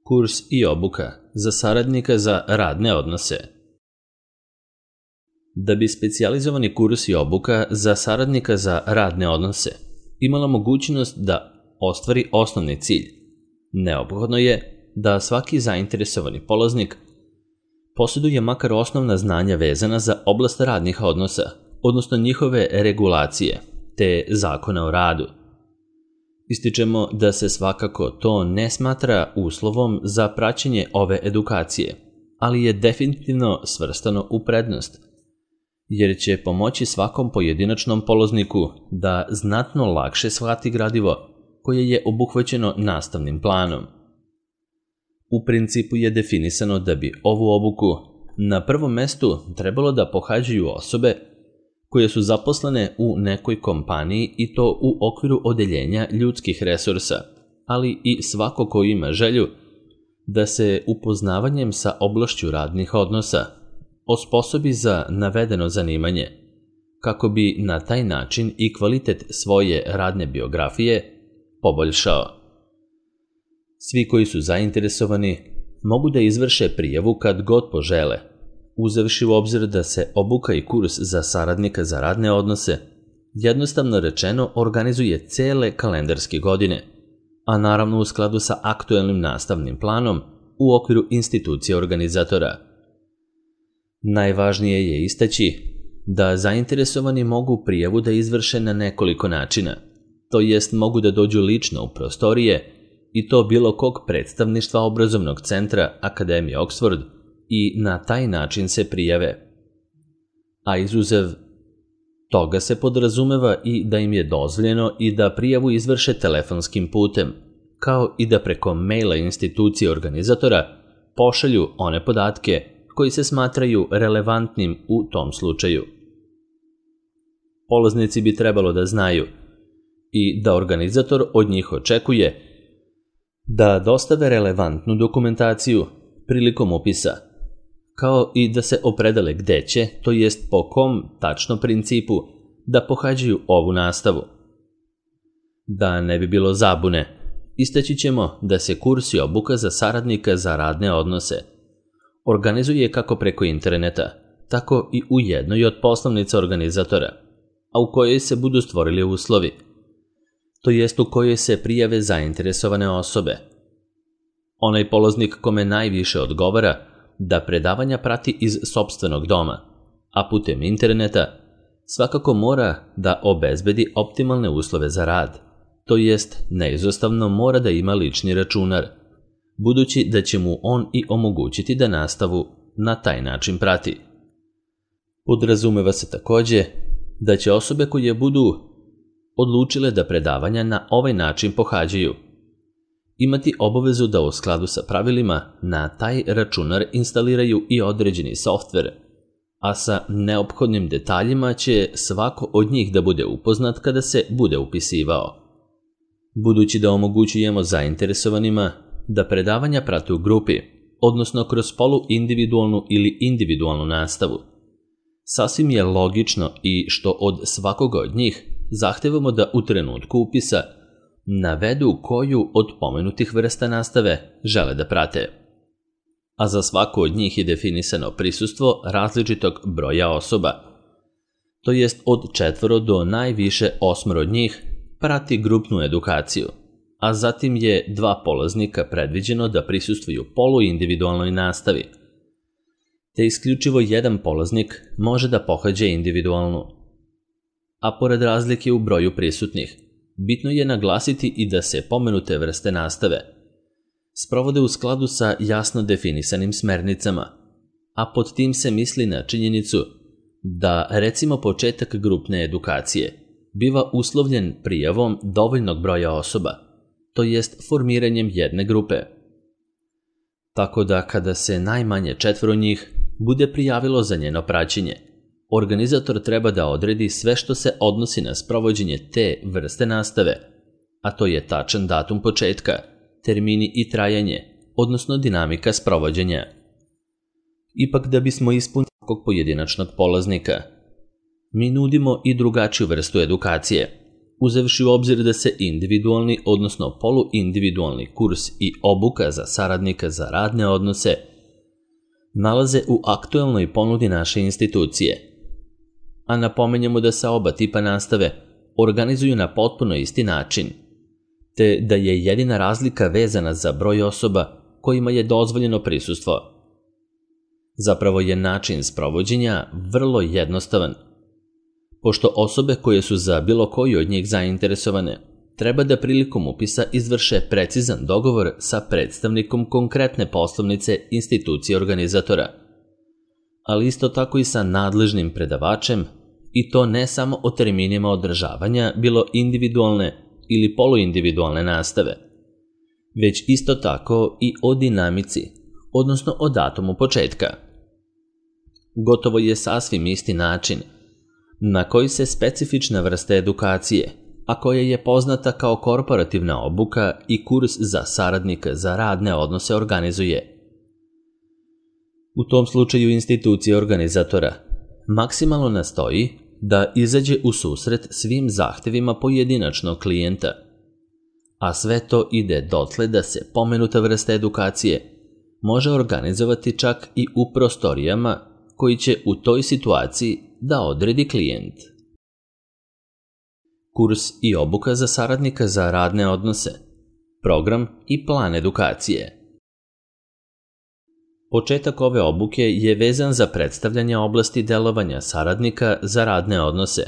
Kurs i obuka za saradnika za radne odnose. Da bi specijalizovani kurs i obuka za saradnika za radne odnose imala mogućnost da ostvari osnovni cilj, neophodno je da svaki zainteresovani polaznik posjeduje makar osnovna znanja vezana za oblast radnih odnosa, odnosno njihove regulacije, te zakona o radu. Ističemo da se svakako to ne smatra uslovom za praćenje ove edukacije, ali je definitivno svrstano u prednost, jer će pomoći svakom pojedinačnom polazniku da znatno lakše shvati gradivo koje je obuhvaćeno nastavnim planom. U principu je definisano da bi ovu obuku na prvom mestu trebalo da pohađaju osobe koje su zaposlene u nekoj kompaniji i to u okviru odeljenja ljudskih resursa, ali i svako ko ima želju da se upoznavanjem sa oblašću radnih odnosa osposobi za navedeno zanimanje, kako bi na taj način i kvalitet svoje radne biografije poboljšao. Svi koji su zainteresovani mogu da izvrše prijavu kad god požele, uzevši u obzir da se obuka i kurs za saradnika za radne odnose jednostavno rečeno organizuje cele kalendarske godine, a naravno u skladu sa aktuelnim nastavnim planom u okviru institucije organizatora. Najvažnije je istaći da zainteresovani mogu prijavu da izvrše na nekoliko načina, to jest mogu da dođu lično u prostorije i to bilo kog predstavništva obrazovnog centra Akademije Oxford i na taj način se prijave. A izuzev toga se podrazumeva i da im je dozvoljeno i da prijavu izvrše telefonskim putem, kao i da preko maila institucije organizatora pošalju one podatke koji se smatraju relevantnim u tom slučaju. Polaznici bi trebalo da znaju i da organizator od njih očekuje da dostave relevantnu dokumentaciju prilikom upisa, kao i da se opredele gde će, to jest po kom tačno principu, da pohađaju ovu nastavu. Da ne bi bilo zabune, istaći ćemo da se kurs i obuka za saradnika za radne odnose organizuje kako preko interneta, tako i u jednoj od poslovnica organizatora, a u kojoj se budu stvorili uslovi, to jest u kojoj se prijave zainteresovane osobe. Onaj polaznik kome najviše odgovara da predavanja prati iz sopstvenog doma, a putem interneta svakako mora da obezbedi optimalne uslove za rad, to jest neizostavno mora da ima lični računar, budući da će mu on i omogućiti da nastavu na taj način prati. Podrazumeva se takođe da će osobe koje budu odlučile da predavanja na ovaj način pohađaju imati obavezu da u skladu sa pravilima na taj računar instaliraju i određeni softver, a sa neophodnim detaljima će svako od njih da bude upoznat kada se bude upisivao. Budući da omogućujemo zainteresovanima da predavanja prate u grupi, odnosno kroz poluindividualnu ili individualnu nastavu, sasvim je logično i što od svakoga od njih zahtevamo da u trenutku upisa navedu koju od pomenutih vrsta nastave žele da prate. A za svaku od njih je definisano prisustvo različitog broja osoba, to jest od 4 do najviše 8 od njih prati grupnu edukaciju, a zatim je 2 polaznika predviđeno da prisustvuju poluindividualnoj nastavi, te isključivo jedan polaznik može da pohađa individualnu. A pored razlike u broju prisutnih, bitno je naglasiti i da se pomenute vrste nastave sprovode u skladu sa jasno definisanim smernicama, a pod tim se misli na činjenicu da recimo početak grupne edukacije biva uslovljen prijavom dovoljnog broja osoba, to jest formiranjem jedne grupe. Tako da kada se najmanje 4 njih bude prijavilo za njeno praćenje, organizator treba da odredi sve što se odnosi na sprovođenje te vrste nastave, a to je tačan datum početka, termini i trajanje, odnosno dinamika sprovođenja. Ipak da bismo ispunili svakog pojedinačnog polaznika, mi nudimo i drugačiju vrstu edukacije, uzevši u obzir da se individualni, odnosno poluindividualni kurs i obuka za saradnika za radne odnose nalaze u aktuelnoj ponudi naše institucije. A napomenjemo da se oba tipa nastave organizuju na potpuno isti način, te da je jedina razlika vezana za broj osoba kojima je dozvoljeno prisustvo. Zapravo je način sprovođenja vrlo jednostavan, pošto osobe koje su za bilo koju od njih zainteresovane treba da prilikom upisa izvrše precizan dogovor sa predstavnikom konkretne poslovnice institucije organizatora, ali isto tako i sa nadležnim predavačem, i to ne samo o terminima održavanja bilo individualne ili poluindividualne nastave, već isto tako i o dinamici, odnosno o datumu početka. Gotovo je sasvim isti način na koji se specifična vrsta edukacije, a koja je poznata kao korporativna obuka i kurs za saradnika za radne odnose organizuje. U tom slučaju institucija organizatora maksimalno nastoji da izađe u susret svim zahtevima pojedinačnog klijenta, a sve to ide dotle da se pomenuta vrsta edukacije može organizovati čak i u prostorijama koji će u toj situaciji da odredi klijent. Kurs i obuka za saradnika za radne odnose, program i plan edukacije. Početak ove obuke je vezan za predstavljanje oblasti delovanja saradnika za radne odnose,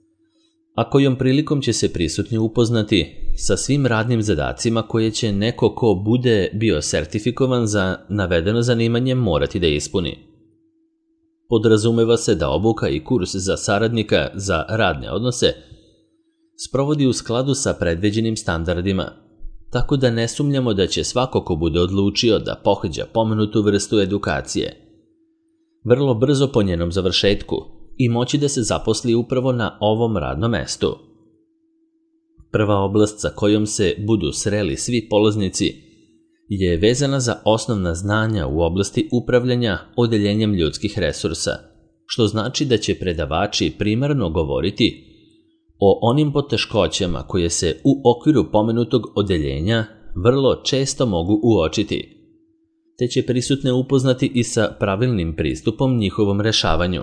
a kojom prilikom će se prisutni upoznati sa svim radnim zadacima koje će neko ko bude bio sertifikovan za navedeno zanimanje morati da ispuni. Podrazumeva se da obuka i kurs za saradnika za radne odnose sprovodi u skladu sa predviđenim standardima, tako da ne sumnjamo da će svako ko bude odlučio da pohađa pomenutu vrstu edukacije vrlo brzo po njenom završetku i moći da se zaposli upravo na ovom radnom mestu. Prva oblast sa kojom se budu sreli svi polaznici je vezana za osnovna znanja u oblasti upravljanja odeljenjem ljudskih resursa, što znači da će predavači primarno govoriti o onim poteškoćama koje se u okviru pomenutog odeljenja vrlo često mogu uočiti, te će prisutne upoznati i sa pravilnim pristupom njihovom rešavanju.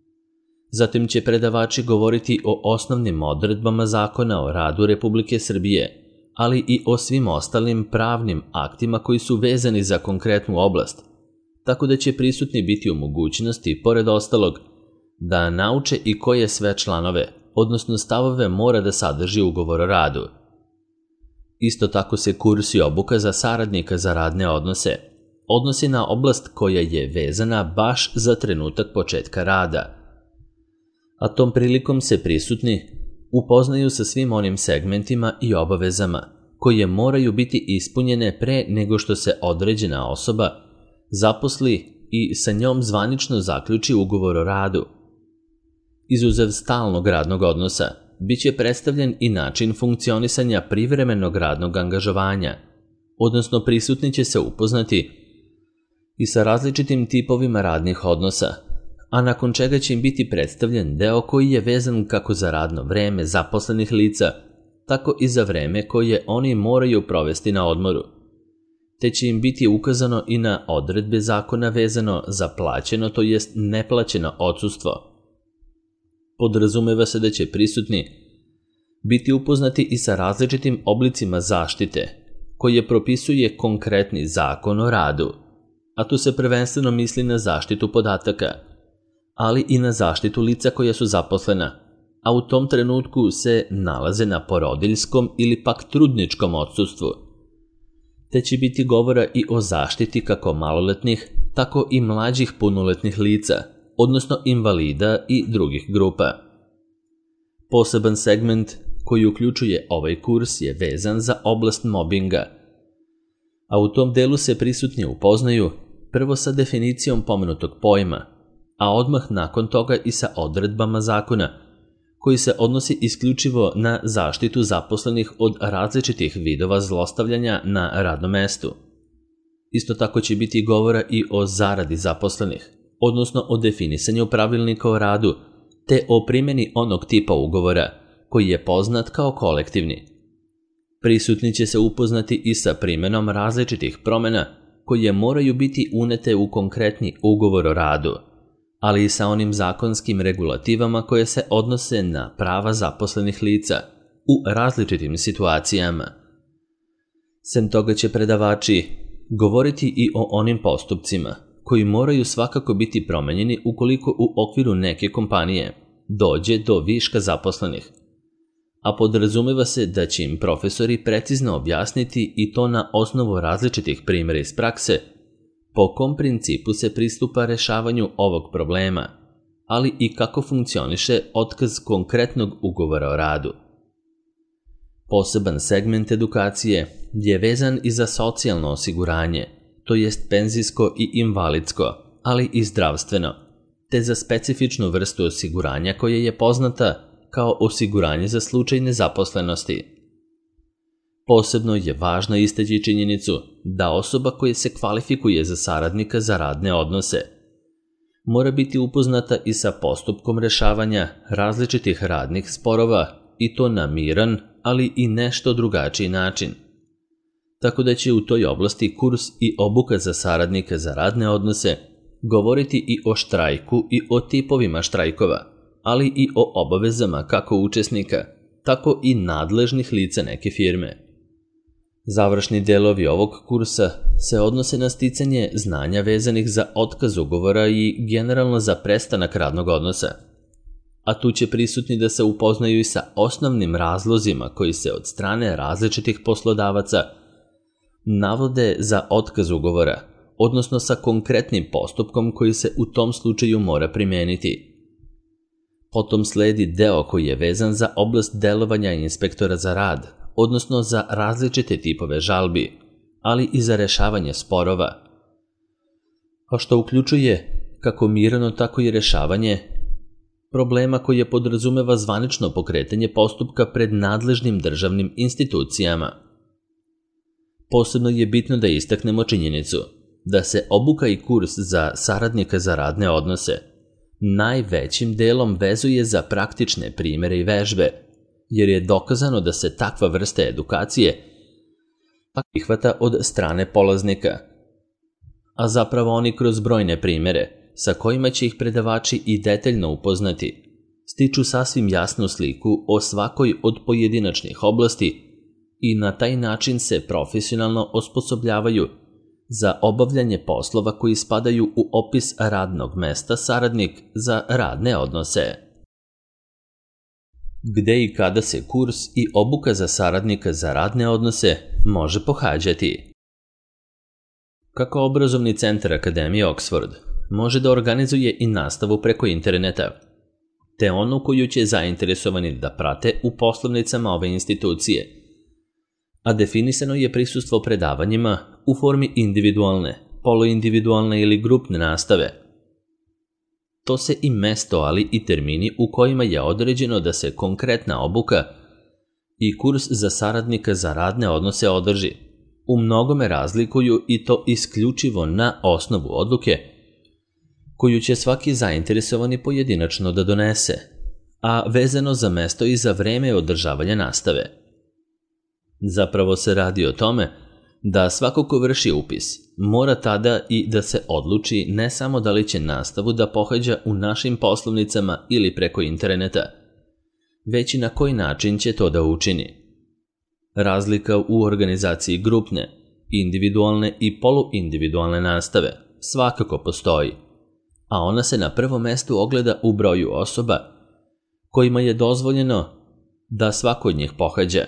Zatim će predavači govoriti o osnovnim odredbama Zakona o radu Republike Srbije, ali i o svim ostalim pravnim aktima koji su vezani za konkretnu oblast, tako da će prisutni biti u mogućnosti, pored ostalog, da nauče i koje sve članove, odnosno stavove mora da sadrži ugovor o radu. Isto tako se kurs i obuka za saradnika za radne odnose odnosi na oblast koja je vezana baš za trenutak početka rada, a tom prilikom se prisutni upoznaju sa svim onim segmentima i obavezama koje moraju biti ispunjene pre nego što se određena osoba zaposli i sa njom zvanično zaključi ugovor o radu. Izuzev stalnog radnog odnosa, bit će predstavljen i način funkcionisanja privremenog radnog angažovanja, odnosno prisutni će se upoznati i sa različitim tipovima radnih odnosa, a nakon čega će im biti predstavljen deo koji je vezan kako za radno vreme zaposlenih lica, tako i za vreme koje oni moraju provesti na odmoru, te će im biti ukazano i na odredbe zakona vezano za plaćeno, to jest neplaćeno odsustvo. Podrazumeva se da će prisutni biti upoznati i sa različitim oblicima zaštite koje propisuje konkretni zakon o radu, a tu se prvenstveno misli na zaštitu podataka, ali i na zaštitu lica koja su zaposlena, a u tom trenutku se nalaze na porodiljskom ili pak trudničkom odsustvu. Te će biti govora i o zaštiti kako maloletnih, tako i mlađih punoletnih lica, odnosno invalida i drugih grupa. Poseban segment koji uključuje ovaj kurs je vezan za oblast mobinga, a u tom delu se prisutni upoznaju prvo sa definicijom pomenutog pojma, a odmah nakon toga i sa odredbama zakona koji se odnosi isključivo na zaštitu zaposlenih od različitih vidova zlostavljanja na radnom mestu. Isto tako će biti govora i o zaradi zaposlenih, odnosno o definisanju pravilnika o radu, te o primjeni onog tipa ugovora koji je poznat kao kolektivni. Prisutni će se upoznati i sa primjenom različitih promjena koje moraju biti unete u konkretni ugovor o radu, ali i sa onim zakonskim regulativama koje se odnose na prava zaposlenih lica u različitim situacijama. Sem toga će predavači govoriti i o onim postupcima koji moraju svakako biti promenjeni ukoliko u okviru neke kompanije dođe do viška zaposlenih, a podrazumeva se da će im profesori precizno objasniti i to na osnovu različitih primjera iz prakse po kom principu se pristupa rešavanju ovog problema, ali i kako funkcioniše otkaz konkretnog ugovora o radu. Poseban segment edukacije je vezan i za socijalno osiguranje, to jest penzijsko i invalidsko, ali i zdravstveno, te za specifičnu vrstu osiguranja koja je poznata kao osiguranje za slučaj nezaposlenosti. Posebno je važno istaći činjenicu da osoba koja se kvalifikuje za saradnika za radne odnose mora biti upoznata i sa postupkom rešavanja različitih radnih sporova i to na miran, ali i nešto drugačiji način. Tako da će u toj oblasti kurs i obuka za saradnika za radne odnose govoriti i o štrajku i o tipovima štrajkova, ali i o obavezama kako učesnika, tako i nadležnih lica neke firme. Završni delovi ovog kursa se odnose na sticanje znanja vezanih za otkaz ugovora i generalno za prestanak radnog odnosa, a tu će prisutni da se upoznaju i sa osnovnim razlozima koji se od strane različitih poslodavaca navode za otkaz ugovora, odnosno sa konkretnim postupkom koji se u tom slučaju mora primijeniti. Potom sledi deo koji je vezan za oblast delovanja inspektora za rad, odnosno za različite tipove žalbi, ali i za rešavanje sporova, a što uključuje kako mirno, tako i rešavanje problema koje podrazumeva zvanično pokretanje postupka pred nadležnim državnim institucijama. Posebno je bitno da istaknemo činjenicu da se obuka i kurs za saradnika za radne odnose najvećim delom vezuje za praktične primjere i vežbe, jer je dokazano da se takva vrsta edukacije prihvata od strane polaznika, a zapravo oni kroz brojne primjere, sa kojima će ih predavači i detaljno upoznati, stiču sasvim jasnu sliku o svakoj od pojedinačnih oblasti i na taj način se profesionalno osposobljavaju za obavljanje poslova koji spadaju u opis radnog mesta saradnik za radne odnose. Gde i kada se kurs i obuka za saradnika za radne odnose može pohađati? Kako obrazovni centar Akademije Oxford može da organizuje i nastavu preko interneta, te onu koju će zainteresovani da prate u poslovnicama ove institucije, a definisano je prisustvo predavanjima u formi individualne, poluindividualne ili grupne nastave. To se i mesto, ali i termini u kojima je određeno da se konkretna obuka i kurs za saradnika za radne odnose održi, u mnogome razlikuju i to isključivo na osnovu odluke koju će svaki zainteresovani pojedinačno da donese, a vezano za mesto i za vreme održavanja nastave. Zapravo se radi o tome da svako ko vrši upis mora tada i da se odluči ne samo da li će nastavu da pohađa u našim poslovnicama ili preko interneta, već i na koji način će to da učini. Razlika u organizaciji grupne, individualne i poluindividualne nastave svakako postoji, a ona se na prvom mestu ogleda u broju osoba kojima je dozvoljeno da svako od njih pohađa.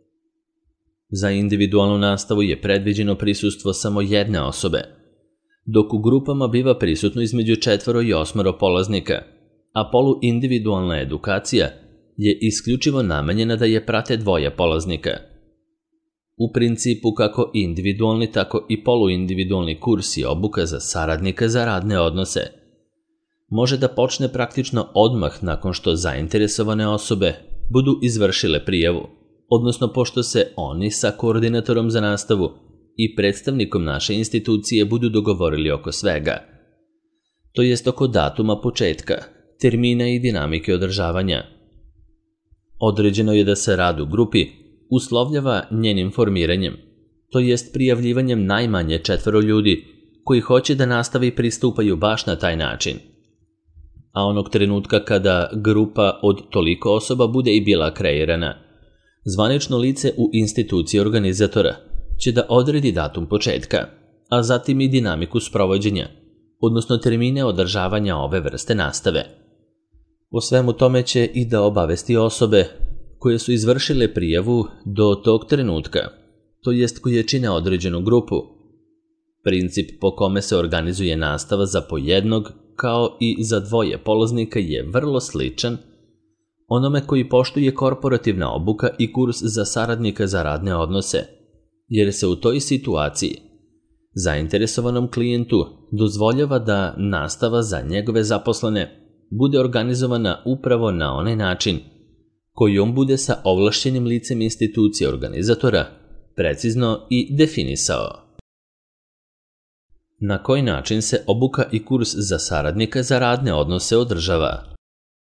Za individualnu nastavu je predviđeno prisustvo samo jedne osobe, dok u grupama biva prisutno između 4 i 8 polaznika, a poluindividualna edukacija je isključivo namenjena da je prate 2 polaznika. U principu kako individualni, tako i poluindividualni kurs i obuka za saradnika za radne odnose može da počne praktično odmah nakon što zainteresovane osobe budu izvršile prijavu, odnosno pošto se oni sa koordinatorom za nastavu i predstavnikom naše institucije budu dogovorili oko svega, to jest oko datuma početka, termina i dinamike održavanja. Određeno je da se rad u grupi uslovljava njenim formiranjem, to jest prijavljivanjem najmanje 4 ljudi koji hoće da nastave i pristupaju baš na taj način. A onog trenutka kada grupa od toliko osoba bude i bila kreirana, zvanično lice u instituciji organizatora će da odredi datum početka, a zatim i dinamiku sprovođenja, odnosno termine održavanja ove vrste nastave. O svemu tome će i da obavesti osobe koje su izvršile prijavu do tog trenutka, to jest koje čine određenu grupu. Princip po kome se organizuje nastava za po jednog, kao i za 2 polaznika je vrlo sličan onome koji poštuje korporativna obuka i kurs za saradnika za radne odnose, jer se u toj situaciji zainteresovanom klijentu dozvoljava da nastava za njegove zaposlene bude organizovana upravo na onaj način koji on bude sa ovlašćenim licem institucije organizatora precizno i definisao. Na koji način se obuka i kurs za saradnika za radne odnose održava?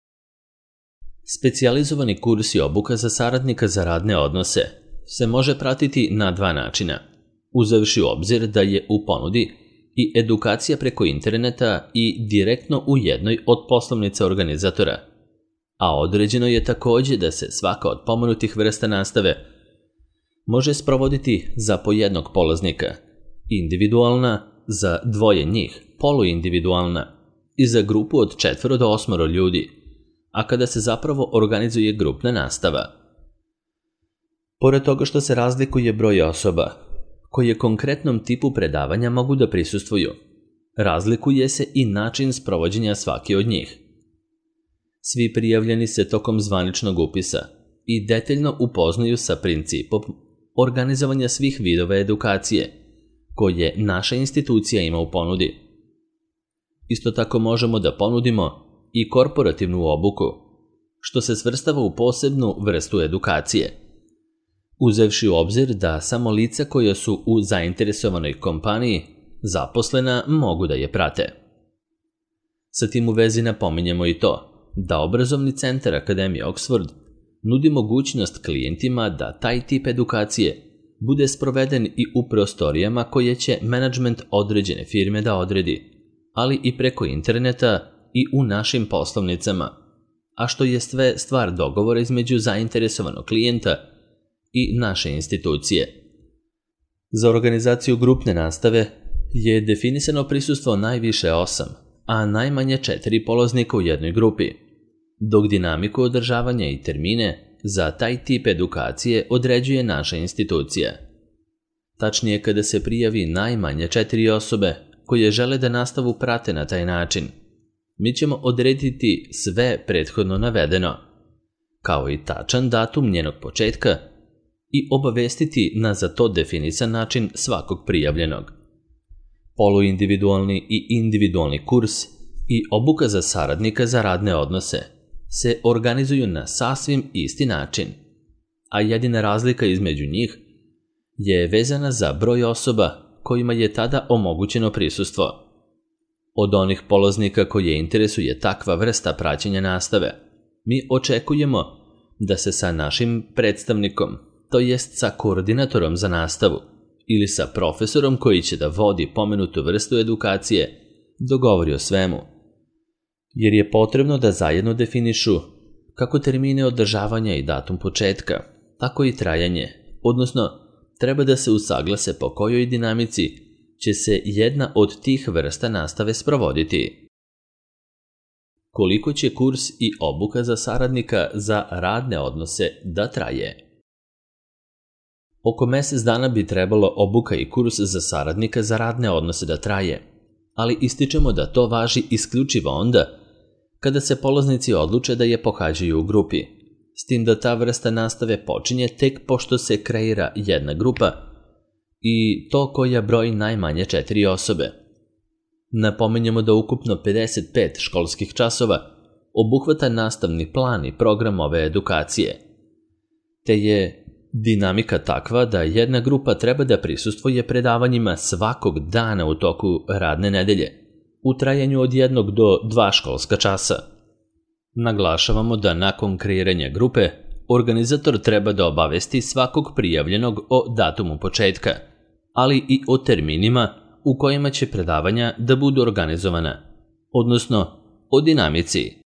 Specijalizovani kurs i obuka za saradnika za radne odnose se može pratiti na 2 načina, uzevši u obzir da je u ponudi i edukacija preko interneta i direktno u jednoj od poslovnica organizatora, a određeno je također da se svaka od pomenutih vrsta nastave može sprovoditi za po jednog polaznika, individualna za 2 njih, poluindividualna i za grupu od 4 do 8 ljudi, a kada se zapravo organizuje grupna nastava. Pored toga što se razlikuje broj osoba koje konkretnom tipu predavanja mogu da prisustvuju, razlikuje se i način sprovođenja svake od njih. Svi prijavljeni se tokom zvaničnog upisa i detaljno upoznaju sa principom organizovanja svih vidova edukacije koje naša institucija ima u ponudi. Isto tako možemo da ponudimo i korporativnu obuku, što se svrstava u posebnu vrstu edukacije, uzevši u obzir da samo lica koja su u zainteresovanoj kompaniji zaposlena mogu da je prate. Sa tim u vezi napominjemo i to da obrazovni centar Akademije Oxford nudi mogućnost klijentima da taj tip edukacije bude sproveden i u prostorijama koje će menadžment određene firme da odredi, ali i preko interneta i u našim poslovnicama, a što je sve stvar dogovora između zainteresovanog klijenta i naše institucije. Za organizaciju grupne nastave je definisano prisustvo najviše 8, a najmanje 4 polaznika u jednoj grupi, dok dinamiku održavanja i termine za taj tip edukacije određuje naša institucija. Tačnije, kada se prijavi najmanje 4 osobe koje žele da nastavu prate na taj način, mi ćemo odrediti sve prethodno navedeno, kao i tačan datum njenog početka i obavestiti na za to definisan način svakog prijavljenog. Poluindividualni i individualni kurs i obuka za saradnika za radne odnose se organizuju na sasvim isti način, a jedina razlika između njih je vezana za broj osoba kojima je tada omogućeno prisustvo. Od onih polaznika koje interesuje takva vrsta praćenja nastave, mi očekujemo da se sa našim predstavnikom, to jest sa koordinatorom za nastavu ili sa profesorom koji će da vodi pomenutu vrstu edukacije, dogovori o svemu, jer je potrebno da zajedno definišu kako termine održavanja i datum početka, tako i trajanje, odnosno treba da se usaglase po kojoj dinamici će se jedna od tih vrsta nastave sprovoditi. Koliko će kurs i obuka za saradnika za radne odnose da traje? Oko mjesec dana bi trebalo obuka i kurs za saradnika za radne odnose da traje, ali ističemo da to važi isključivo onda kada se polaznici odluče da je pohađaju u grupi, s tim da ta vrsta nastave počinje tek pošto se kreira jedna grupa i to koja broji najmanje 4 osobe. Napominjemo da ukupno 55 školskih časova obuhvata nastavni plan i program ove edukacije, te je dinamika takva da jedna grupa treba da prisustvuje predavanjima svakog dana u toku radne nedelje, u trajanju od 1 do 2 školska časa. Naglašavamo da nakon kreiranja grupe organizator treba da obavesti svakog prijavljenog o datumu početka, ali i o terminima u kojima će predavanja da budu organizovana, odnosno o dinamici